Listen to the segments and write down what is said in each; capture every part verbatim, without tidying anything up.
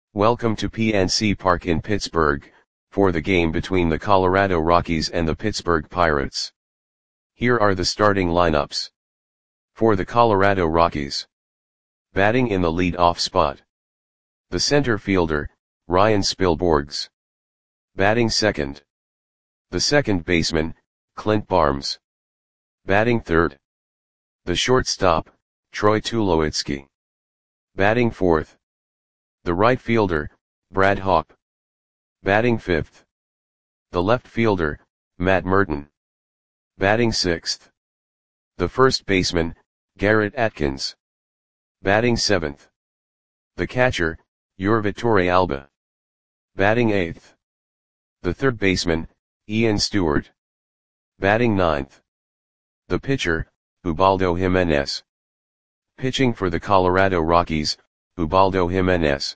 Welcome to P N C Park in Pittsburgh, for the game between the Colorado Rockies and the Pittsburgh Pirates. Here are the starting lineups. For the Colorado Rockies. Batting in the lead-off spot. The center fielder, Ryan Spilborghs. Batting second. The second baseman, Clint Barnes. Batting third. The shortstop, Troy Tulowitzki. Batting fourth. The right fielder, Brad Hawpe. Batting fifth. The left fielder, Matt Merton. Batting sixth. The first baseman, Garrett Atkins. Batting seventh. The catcher, Yurva Torrealba. Batting eighth. The third baseman, Ian Stewart. Batting ninth. The pitcher, Ubaldo Jimenez. Pitching for the Colorado Rockies, Ubaldo Jimenez.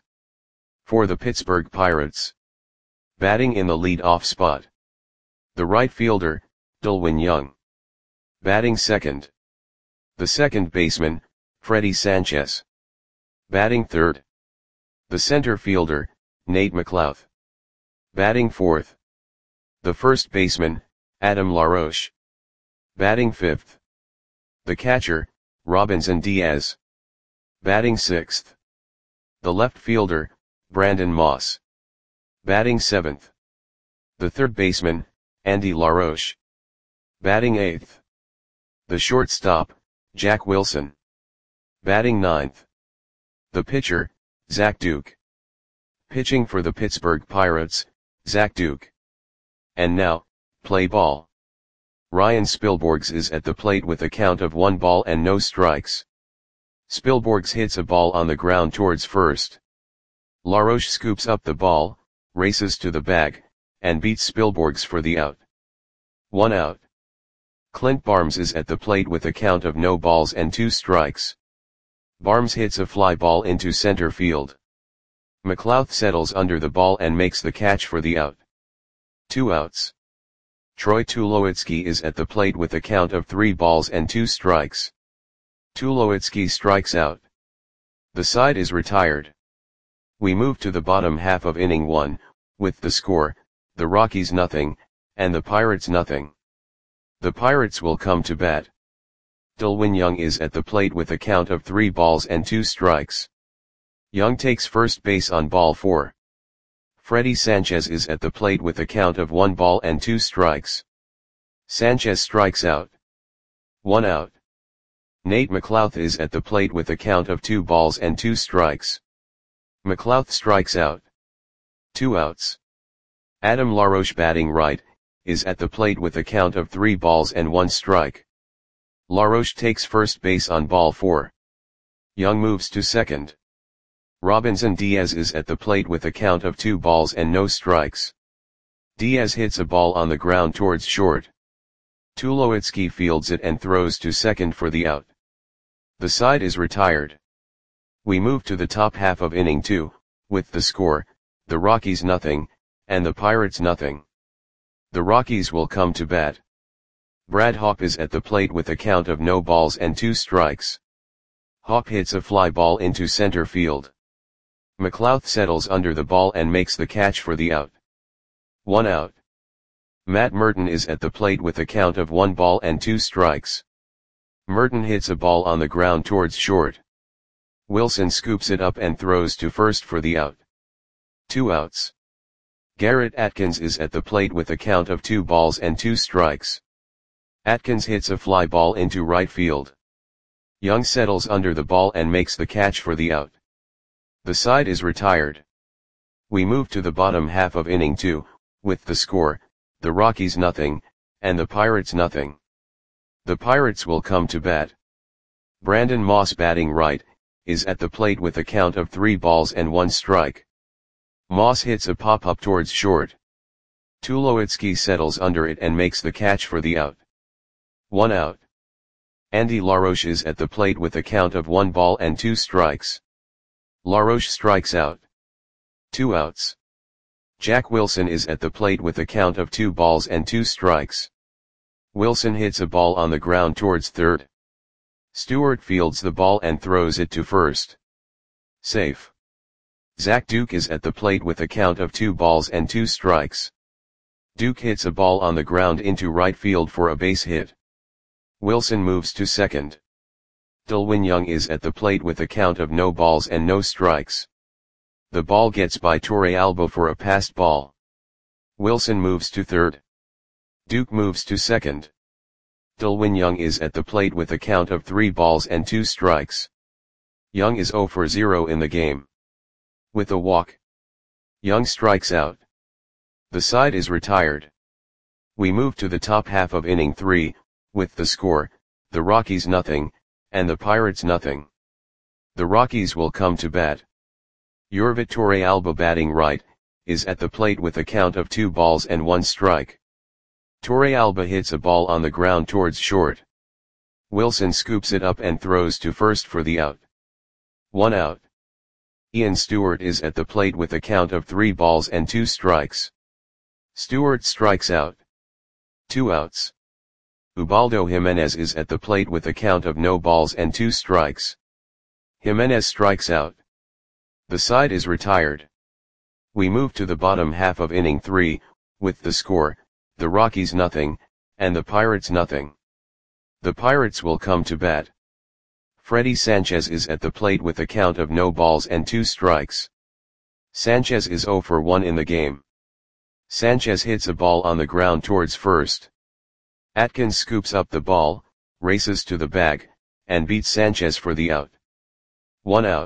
For the Pittsburgh Pirates. Batting in the lead-off spot. The right fielder, Delwin Young. Batting second. The second baseman, Freddie Sanchez. Batting third. The center fielder, Nate McLouth. Batting fourth. The first baseman, Adam LaRoche. Batting fifth. The catcher, Robinson Diaz. Batting sixth. The left fielder, Brandon Moss. Batting seventh. The third baseman, Andy LaRoche. Batting eighth. The shortstop, Jack Wilson. Batting ninth. The pitcher, Zach Duke. Pitching for the Pittsburgh Pirates, Zach Duke. And now, play ball. Ryan Spilborghs is at the plate with a count of one ball and no strikes. Spilborghs hits a ball on the ground towards first. LaRoche scoops up the ball, races to the bag, and beats Spilborghs for the out. One out. Clint Barnes is at the plate with a count of no balls and two strikes. Barnes hits a fly ball into center field. McLouth settles under the ball and makes the catch for the out. Two outs. Troy Tulowitzki is at the plate with a count of three balls and two strikes. Tulowitzki strikes out. The side is retired. We move to the bottom half of inning one, with the score, the Rockies nothing, and the Pirates nothing. The Pirates will come to bat. Delwin Young is at the plate with a count of three balls and two strikes. Young takes first base on ball four. Freddie Sanchez is at the plate with a count of one ball and two strikes. Sanchez strikes out. One out. Nate McLouth is at the plate with a count of two balls and two strikes. McLouth strikes out. Two outs. Adam LaRoche, batting right, is at the plate with a count of three balls and one strike. LaRoche takes first base on ball four. Young moves to second. Robinson Diaz is at the plate with a count of two balls and no strikes. Diaz hits a ball on the ground towards short. Tulowitzki fields it and throws to second for the out. The side is retired. We move to the top half of inning two, with the score, the Rockies nothing, and the Pirates nothing. The Rockies will come to bat. Brad Hawpe is at the plate with a count of no balls and two strikes. Hawpe hits a fly ball into center field. McLouth settles under the ball and makes the catch for the out. One out. Matt Merton is at the plate with a count of one ball and two strikes. Merton hits a ball on the ground towards short. Wilson scoops it up and throws to first for the out. Two outs. Garrett Atkins is at the plate with a count of two balls and two strikes. Atkins hits a fly ball into right field. Young settles under the ball and makes the catch for the out. The side is retired. We move to the bottom half of inning two, with the score, the Rockies nothing, and the Pirates nothing. The Pirates will come to bat. Brandon Moss, batting right, is at the plate with a count of three balls and one strike. Moss hits a pop-up towards short. Tulowitzki settles under it and makes the catch for the out. One out. Andy LaRoche is at the plate with a count of one ball and two strikes. LaRoche strikes out. Two outs. Jack Wilson is at the plate with a count of two balls and two strikes. Wilson hits a ball on the ground towards third. Stewart fields the ball and throws it to first. Safe. Zach Duke is at the plate with a count of two balls and two strikes. Duke hits a ball on the ground into right field for a base hit. Wilson moves to second. Delwin Young is at the plate with a count of no balls and no strikes. The ball gets by Torrealba for a passed ball. Wilson moves to third. Duke moves to second. Delwin Young is at the plate with a count of three balls and two strikes. Young is zero for zero in the game. With a walk, Young strikes out. The side is retired. We move to the top half of inning three, with the score, the Rockies nothing, and the Pirates nothing. The Rockies will come to bat. Yorvit Torrealba, batting right, is at the plate with a count of two balls and one strike. Torrealba hits a ball on the ground towards short. Wilson scoops it up and throws to first for the out. One out. Ian Stewart is at the plate with a count of three balls and two strikes. Stewart strikes out. Two outs. Ubaldo Jimenez is at the plate with a count of no balls and two strikes. Jimenez strikes out. The side is retired. We move to the bottom half of inning three, with the score, the Rockies nothing, and the Pirates nothing. The Pirates will come to bat. Freddy Sanchez is at the plate with a count of no balls and two strikes. Sanchez is zero for one in the game. Sanchez hits a ball on the ground towards first. Atkins scoops up the ball, races to the bag, and beats Sanchez for the out. One out.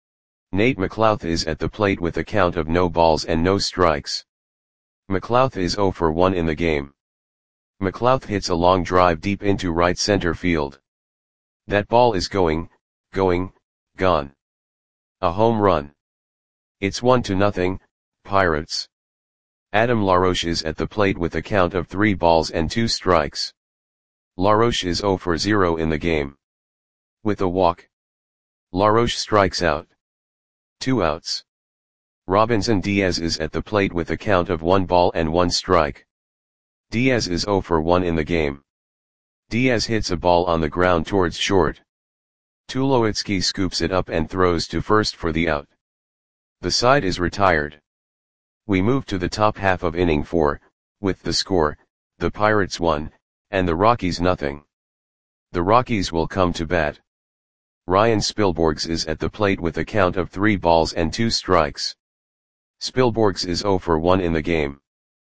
Nate McLouth is at the plate with a count of no balls and no strikes. McLouth is zero for one in the game. McLouth hits a long drive deep into right center field. That ball is going, going, gone. A home run. It's one to nothing, Pirates. Adam LaRoche is at the plate with a count of three balls and two strikes. LaRoche is zero for zero in the game. With a walk, LaRoche strikes out. Two outs. Robinson Diaz is at the plate with a count of one ball and one strike. Diaz is zero for one in the game. Diaz hits a ball on the ground towards short. Tulowitzki scoops it up and throws to first for the out. The side is retired. We move to the top half of inning four, with the score, the Pirates one, and the Rockies nothing. The Rockies will come to bat. Ryan Spilborghs is at the plate with a count of three balls and two strikes. Spilborghs is zero for one in the game.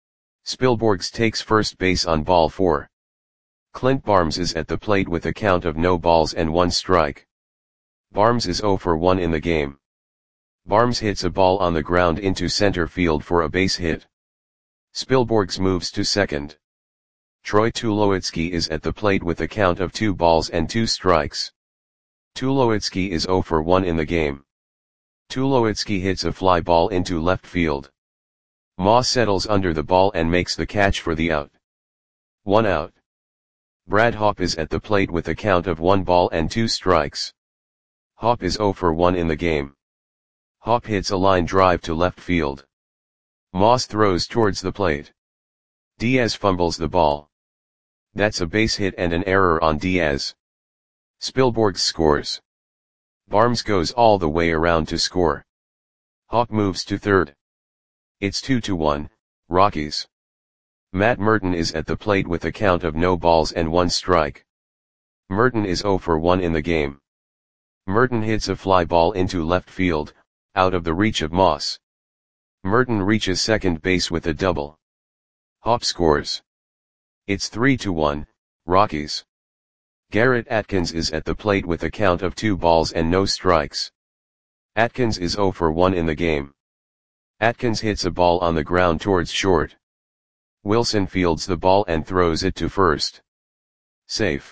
Spilborghs takes first base on ball four. Clint Barnes is at the plate with a count of no balls and one strike. Barnes is zero for one in the game. Barnes hits a ball on the ground into center field for a base hit. Spilborghs moves to second. Troy Tulowitzki is at the plate with a count of two balls and two strikes. Tulowitzki is zero for one in the game. Tulowitzki hits a fly ball into left field. Moss settles under the ball and makes the catch for the out. One out. Brad Hawpe is at the plate with a count of one ball and two strikes. Hawpe is zero for one in the game. Hawpe hits a line drive to left field. Moss throws towards the plate. Diaz fumbles the ball. That's a base hit and an error on Diaz. Spilborghs scores. Barnes goes all the way around to score. Hawpe moves to third. It's two to one, Rockies. Matt Merton is at the plate with a count of no balls and one strike. Merton is zero for one in the game. Merton hits a fly ball into left field, out of the reach of Moss. Merton reaches second base with a double. Hawpe scores. It's three to one, Rockies. Garrett Atkins is at the plate with a count of two balls and no strikes. Atkins is zero for one in the game. Atkins hits a ball on the ground towards short. Wilson fields the ball and throws it to first. Safe.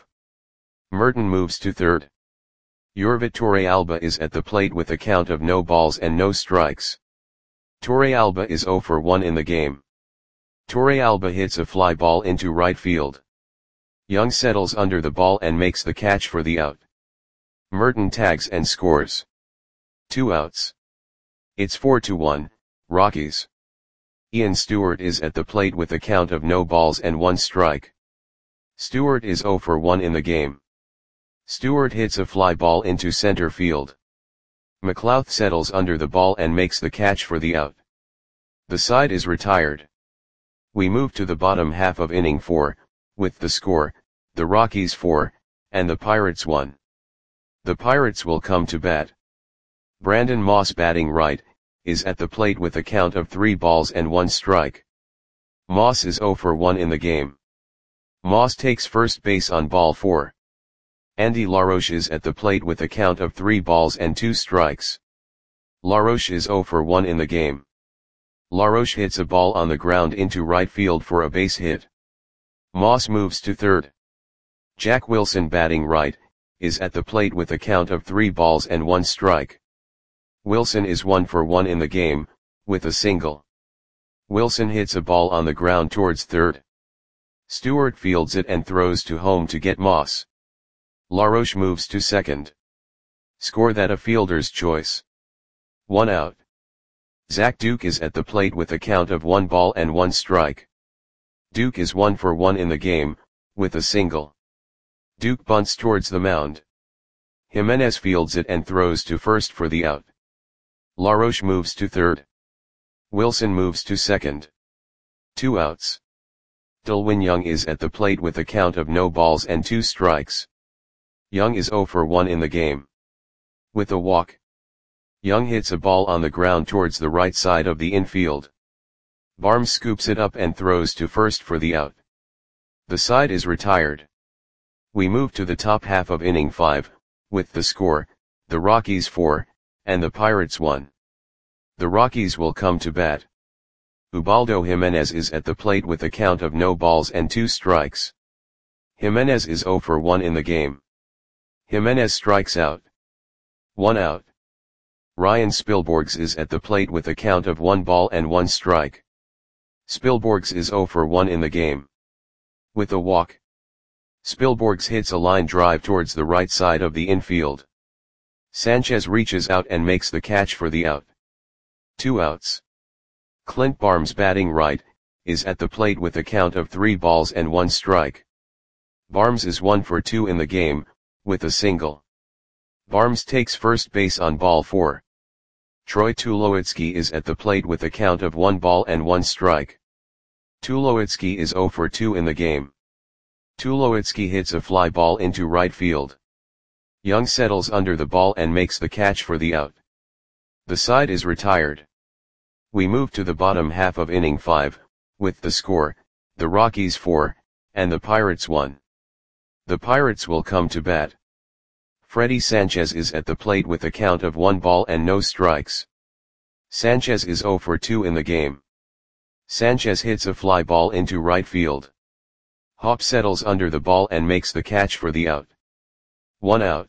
Merton moves to third. Yorvit Torrealba is at the plate with a count of no balls and no strikes. Torrealba is zero for one in the game. Torrealba hits a fly ball into right field. Young settles under the ball and makes the catch for the out. Merton tags and scores. Two outs. It's four to one, Rockies. Ian Stewart is at the plate with a count of no balls and one strike. Stewart is zero for one in the game. Stewart hits a fly ball into center field. McLouth settles under the ball and makes the catch for the out. The side is retired. We move to the bottom half of inning four, with the score, the Rockies four, and the Pirates one. The Pirates will come to bat. Brandon Moss, batting right, is at the plate with a count of three balls and one strike. Moss is oh for one in the game. Moss takes first base on ball four. Andy LaRoche is at the plate with a count of three balls and two strikes. LaRoche is oh for one in the game. LaRoche hits a ball on the ground into right field for a base hit. Moss moves to third. Jack Wilson, batting right, is at the plate with a count of three balls and one strike. Wilson is one for one in the game, with a single. Wilson hits a ball on the ground towards third. Stewart fields it and throws to home to get Moss. LaRoche moves to second. Score that a fielder's choice. One out. Zach Duke is at the plate with a count of one ball and one strike. Duke is one for one in the game, with a single. Duke bunts towards the mound. Jimenez fields it and throws to first for the out. LaRoche moves to third. Wilson moves to second. Two outs. Delwin Young is at the plate with a count of no balls and two strikes. Young is oh for one in the game. With a walk. Young hits a ball on the ground towards the right side of the infield. Barnes scoops it up and throws to first for the out. The side is retired. We move to the top half of inning five, with the score, the Rockies four, and the Pirates one. The Rockies will come to bat. Ubaldo Jimenez is at the plate with a count of no balls and two strikes. Jimenez is oh for one in the game. Jimenez strikes out. One out. Ryan Spilborghs is at the plate with a count of one ball and one strike. Spilborghs is oh for one in the game. With a walk. Spilborghs hits a line drive towards the right side of the infield. Sanchez reaches out and makes the catch for the out. Two outs. Clint Barnes, batting right, is at the plate with a count of three balls and one strike. Barnes is one for two in the game, with a single. Barnes takes first base on ball four. Troy Tulowitzki is at the plate with a count of one ball and one strike. Tulowitzki is oh for two in the game. Tulowitzki hits a fly ball into right field. Young settles under the ball and makes the catch for the out. The side is retired. We move to the bottom half of inning five, with the score, the Rockies four, and the Pirates one. The Pirates will come to bat. Freddie Sanchez is at the plate with a count of one ball and no strikes. Sanchez is oh for two in the game. Sanchez hits a fly ball into right field. Hop settles under the ball and makes the catch for the out. One out.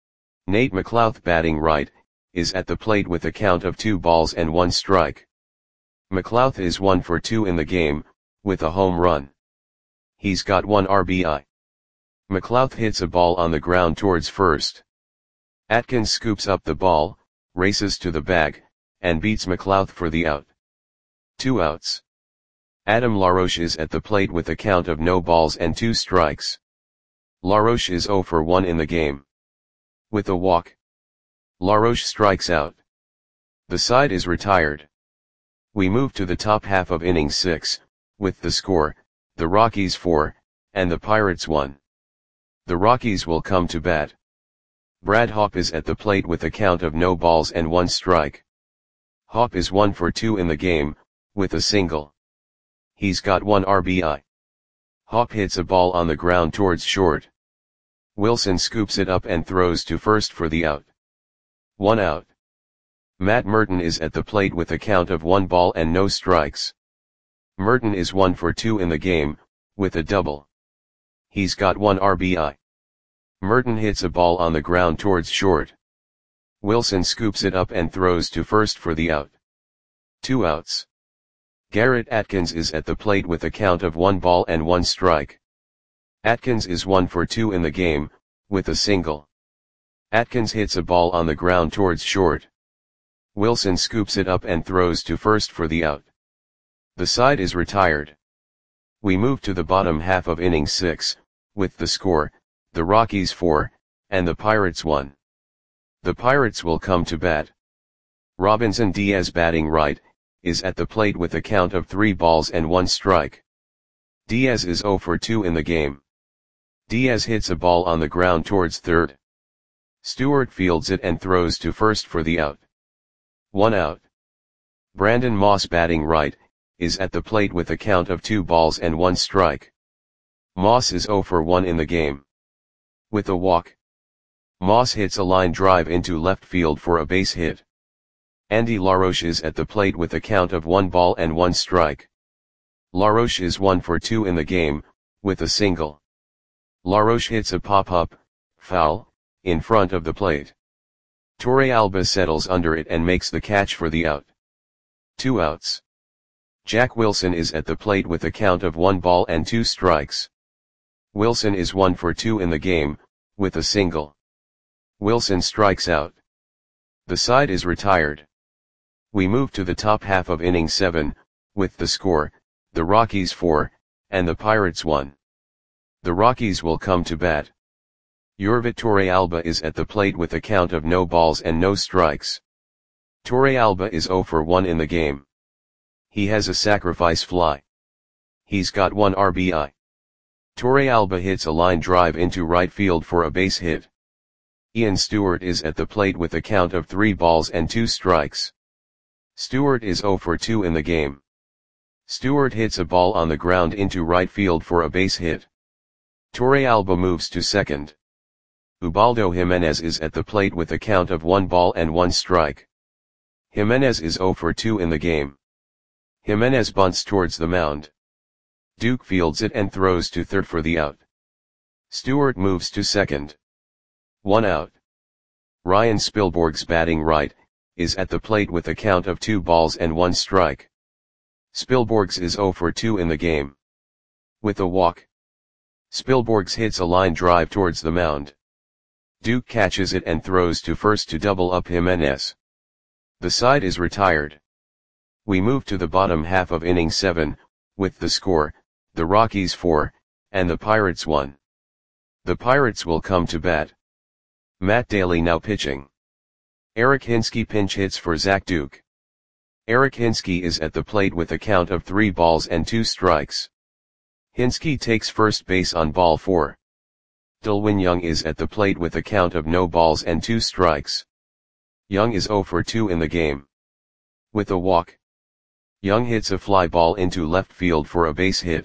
Nate McLouth, batting right, is at the plate with a count of two balls and one strike. McLouth is one for two in the game, with a home run. He's got one R B I. McLouth hits a ball on the ground towards first. Atkins scoops up the ball, races to the bag, and beats McLouth for the out. Two outs. Adam LaRoche is at the plate with a count of no balls and two strikes. LaRoche is oh for one in the game. With a walk. LaRoche strikes out. The side is retired. We move to the top half of inning six, with the score, the Rockies four, and the Pirates one. The Rockies will come to bat. Brad Hawpe is at the plate with a count of no balls and one strike. Hawpe is one for two in the game, with a single. He's got one R B I. Hawpe hits a ball on the ground towards short. Wilson scoops it up and throws to first for the out. One out. Matt Merton is at the plate with a count of one ball and no strikes. Merton is one for two in the game, with a double. He's got one R B I. Merton hits a ball on the ground towards short. Wilson scoops it up and throws to first for the out. Two outs. Garrett Atkins is at the plate with a count of one ball and one strike. Atkins is one for two in the game, with a single. Atkins hits a ball on the ground towards short. Wilson scoops it up and throws to first for the out. The side is retired. We move to the bottom half of inning six, with the score, the Rockies four, and the Pirates one. The Pirates will come to bat. Robinson Diaz batting right, is at the plate with a count of three balls and one strike. Diaz is zero for two in the game. Diaz hits a ball on the ground towards third. Stewart fields it and throws to first for the out. One out. Brandon Moss batting right, is at the plate with a count of two balls and one strike. Moss is zero for one in the game. With a walk, Moss hits a line drive into left field for a base hit. Andy LaRoche is at the plate with a count of one ball and one strike. LaRoche is one for two in the game, with a single. LaRoche hits a pop-up, foul, in front of the plate. Torrealba settles under it and makes the catch for the out. Two outs. Jack Wilson is at the plate with a count of one ball and two strikes. Wilson is one for two in the game, with a single. Wilson strikes out. The side is retired. We move to the top half of inning seven, with the score, the Rockies four, and the Pirates one. The Rockies will come to bat. Yorvit Torrealba is at the plate with a count of no balls and no strikes. Torrealba is zero for one in the game. He has a sacrifice fly. He's got one R B I. Torrealba hits a line drive into right field for a base hit. Ian Stewart is at the plate with a count of three balls and two strikes. Stewart is zero for two in the game. Stewart hits a ball on the ground into right field for a base hit. Torrealba moves to second. Ubaldo Jimenez is at the plate with a count of one ball and one strike. Jimenez is zero for two in the game. Jimenez bunts towards the mound. Duke fields it and throws to third for the out. Stewart moves to second. One out. Ryan Spilborghs batting right, is at the plate with a count of two balls and one strike. Spilborghs is zero for two in the game. With a walk, Spilborghs hits a line drive towards the mound. Duke catches it and throws to first to double up Jimenez. The side is retired. We move to the bottom half of inning seven, with the score, the Rockies four, and the Pirates one. The Pirates will come to bat. Matt Daly now pitching. Eric Hinske pinch hits for Zach Duke. Eric Hinske is at the plate with a count of three balls and two strikes. Hinske takes first base on ball four. Delwin Young is at the plate with a count of no balls and two strikes. Young is zero for two in the game. With a walk, Young hits a fly ball into left field for a base hit.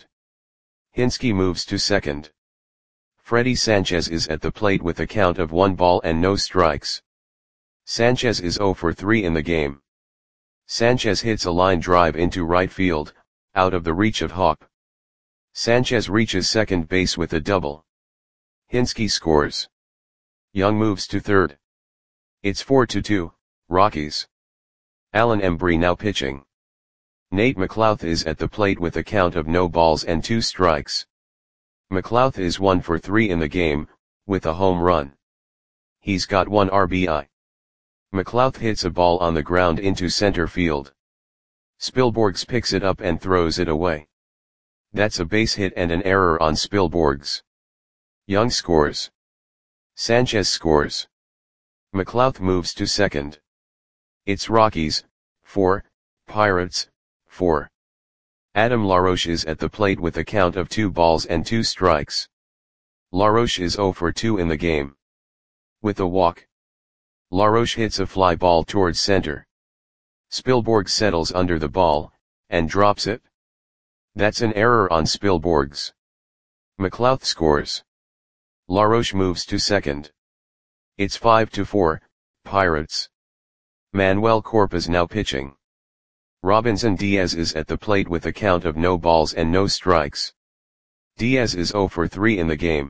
Hinske moves to second. Freddie Sanchez is at the plate with a count of one ball and no strikes. Sanchez is zero for three in the game. Sanchez hits a line drive into right field, out of the reach of Hop. Sanchez reaches second base with a double. Hinske scores. Young moves to third. It's four to two, Rockies. Alan Embry now pitching. Nate McLouth is at the plate with a count of no balls and two strikes. McLouth is one for three in the game, with a home run. He's got one R B I. McLouth hits a ball on the ground into center field. Spilborghs picks it up and throws it away. That's a base hit and an error on Spilborghs. Young scores. Sanchez scores. McLouth moves to second. It's Rockies, four, Pirates, four. Adam LaRoche is at the plate with a count of two balls and two strikes. LaRoche is zero for two in the game. With a walk, LaRoche hits a fly ball towards center. Spilborghs settles under the ball, and drops it. That's an error on Spilborghs. McLouth scores. LaRoche moves to second. It's five to four, Pirates. Manuel Corpus now pitching. Robinson Diaz is at the plate with a count of no balls and no strikes. Diaz is zero for three in the game.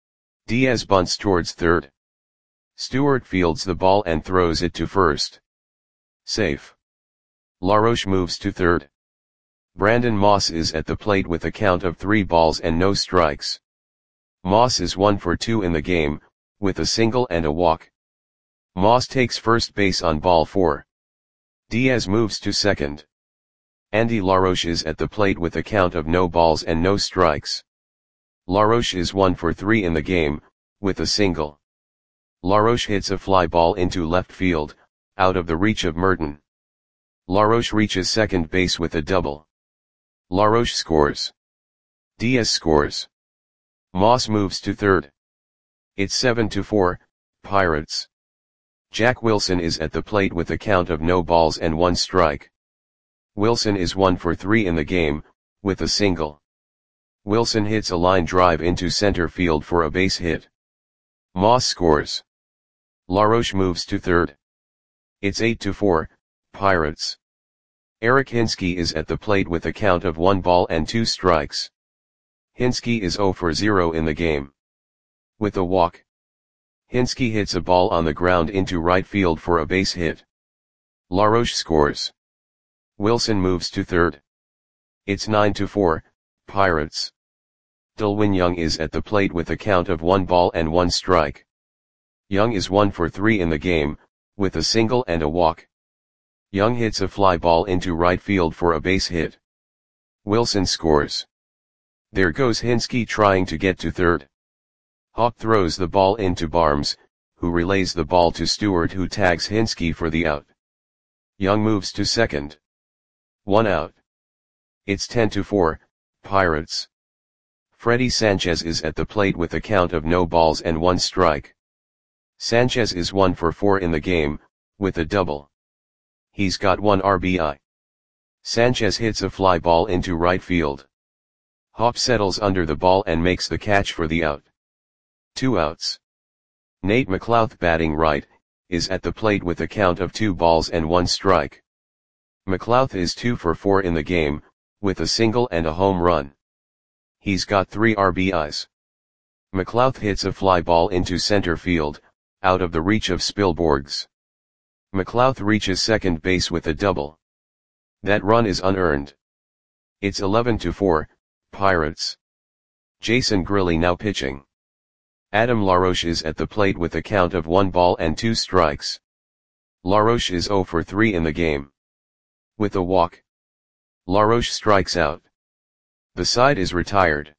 Diaz bunts towards third. Stewart fields the ball and throws it to first. Safe. LaRoche moves to third. Brandon Moss is at the plate with a count of three balls and no strikes. Moss is one for two in the game, with a single and a walk. Moss takes first base on ball four. Diaz moves to second. Andy LaRoche is at the plate with a count of no balls and no strikes. LaRoche is one for three in the game, with a single. LaRoche hits a fly ball into left field, out of the reach of Merton. LaRoche reaches second base with a double. LaRoche scores. Diaz scores. Moss moves to third. It's seven to four, Pirates. Jack Wilson is at the plate with a count of no balls and one strike. Wilson is one for three in the game, with a single. Wilson hits a line drive into center field for a base hit. Moss scores. LaRoche moves to third. It's eight to four, Pirates. Eric Hinske is at the plate with a count of one ball and two strikes. Hinske is zero for zero in the game. With a walk. Hinske hits a ball on the ground into right field for a base hit. LaRoche scores. Wilson moves to third. It's nine to four, Pirates. Delwin Young is at the plate with a count of one ball and one strike. Young is one for three in the game, with a single and a walk. Young hits a fly ball into right field for a base hit. Wilson scores. There goes Hinske trying to get to third. Hawk throws the ball into Barnes, who relays the ball to Stewart, who tags Hinske for the out. Young moves to second. One out. It's ten to four, Pirates. Freddie Sanchez is at the plate with a count of no balls and one strike. Sanchez is one for four in the game, with a double. He's got one R B I. Sanchez hits a fly ball into right field. Hop settles under the ball and makes the catch for the out. Two outs. Nate McLouth, batting right, is at the plate with a count of two balls and one strike. McLouth is two for four in the game, with a single and a home run. He's got three R B Is. McLouth hits a fly ball into center field, out of the reach of Spielborgs. McLouth reaches second base with a double. That run is unearned. It's eleven to four, Pirates. Jason Grilli now pitching. Adam LaRoche is at the plate with a count of one ball and two strikes. LaRoche is zero for three in the game. With a walk. LaRoche strikes out. The side is retired.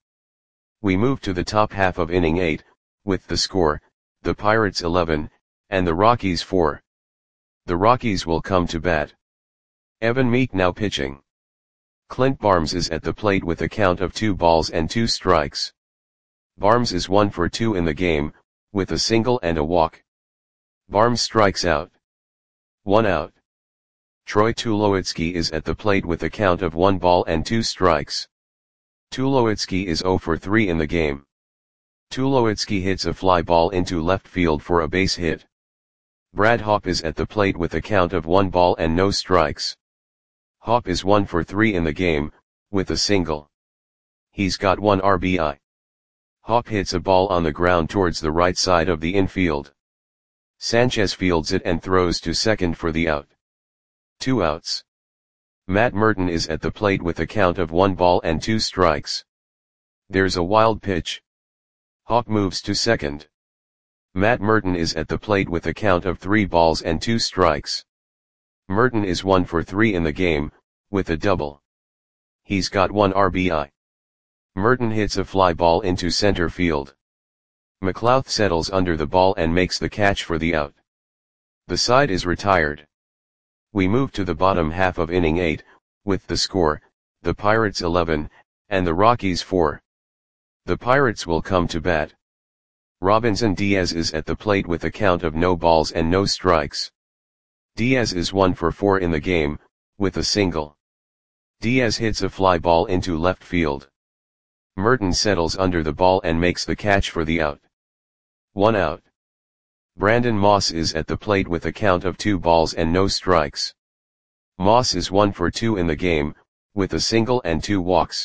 We move to the top half of inning eight, with the score, the Pirates eleven, and the Rockies four. The Rockies will come to bat. Evan Meek now pitching. Clint Barnes is at the plate with a count of two balls and two strikes. Barnes is one for two in the game, with a single and a walk. Barnes strikes out. One out. Troy Tulowitzki is at the plate with a count of one ball and two strikes. Tulowitzki is zero for three in the game. Tulowitzki hits a fly ball into left field for a base hit. Brad Hawpe is at the plate with a count of one ball and no strikes. Hawpe is one for three in the game, with a single. He's got one R B I. Hawpe hits a ball on the ground towards the right side of the infield. Sanchez fields it and throws to second for the out. Two outs. Matt Merton is at the plate with a count of one ball and two strikes. There's a wild pitch. Hawpe moves to second. Matt Merton is at the plate with a count of three balls and two strikes. Merton is one for three in the game, with a double. He's got one R B I. Merton hits a fly ball into center field. McLouth settles under the ball and makes the catch for the out. The side is retired. We move to the bottom half of inning eight, with the score, the Pirates eleven, and the Rockies four. The Pirates will come to bat. Robinson Diaz is at the plate with a count of no balls and no strikes. Diaz is one for four in the game, with a single. Diaz hits a fly ball into left field. Merton settles under the ball and makes the catch for the out. One out. Brandon Moss is at the plate with a count of two balls and no strikes. Moss is one for two in the game, with a single and two walks.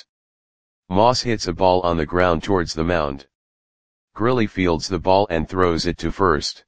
Moss hits a ball on the ground towards the mound. Grilli fields the ball and throws it to first.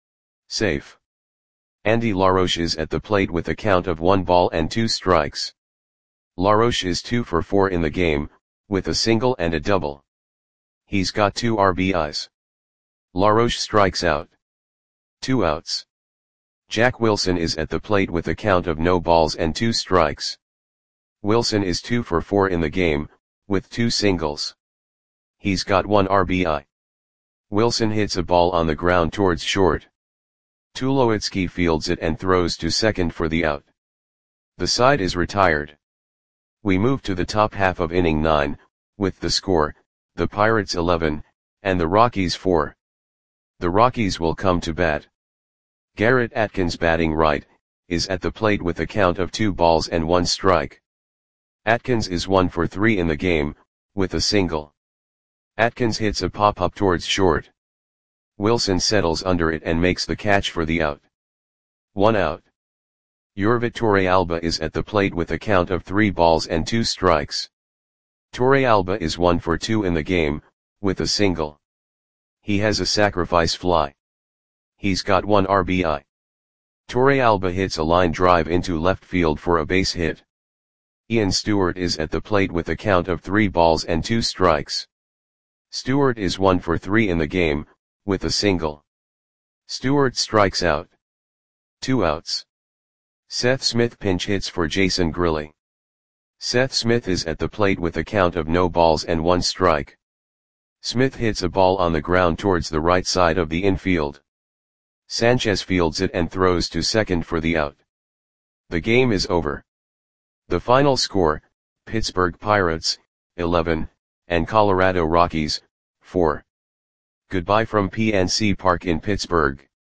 Safe. Andy LaRoche is at the plate with a count of one ball and two strikes. LaRoche is two for four in the game, with a single and a double. He's got two R B Is. LaRoche strikes out. Two outs. Jack Wilson is at the plate with a count of no balls and two strikes. Wilson is two for four in the game, with two singles. He's got one R B I. Wilson hits a ball on the ground towards short. Tulowitzki fields it and throws to second for the out. The side is retired. We move to the top half of inning nine, with the score, the Pirates eleven, and the Rockies four. The Rockies will come to bat. Garrett Atkins, batting right, is at the plate with a count of two balls and one strike. Atkins is one for three in the game, with a single. Atkins hits a pop-up towards short. Wilson settles under it and makes the catch for the out. One out. Yorvit Torrealba is at the plate with a count of three balls and two strikes. Torrealba is one for two in the game, with a single. He has a sacrifice fly. He's got one R B I. Torrealba hits a line drive into left field for a base hit. Ian Stewart is at the plate with a count of three balls and two strikes. Stewart is one for three in the game, with a single. Stewart strikes out. Two outs. Seth Smith pinch hits for Jason Grilli. Seth Smith is at the plate with a count of no balls and one strike. Smith hits a ball on the ground towards the right side of the infield. Sanchez fields it and throws to second for the out. The game is over. The final score, Pittsburgh Pirates, eleven, and Colorado Rockies, four. Goodbye from P N C Park in Pittsburgh.